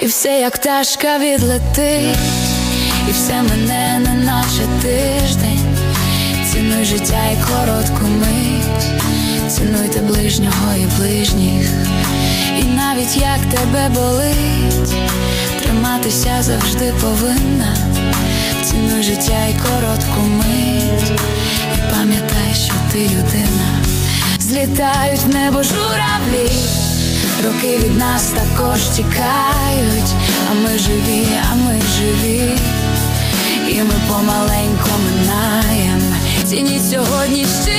все як пташка відлетить, і все мене неначе тиждень. Цінуй життя і коротку мить, цінуйте ближнього і ближніх. І навіть як тебе болить, триматися завжди повинна. Цінуй життя і коротку мить, і пам'ятай, що ти людина. Злітають в небо журавлі, роки від нас також тікають, а ми живі, а ми живі, і ми помаленьку минаєм. Цініть сьогодні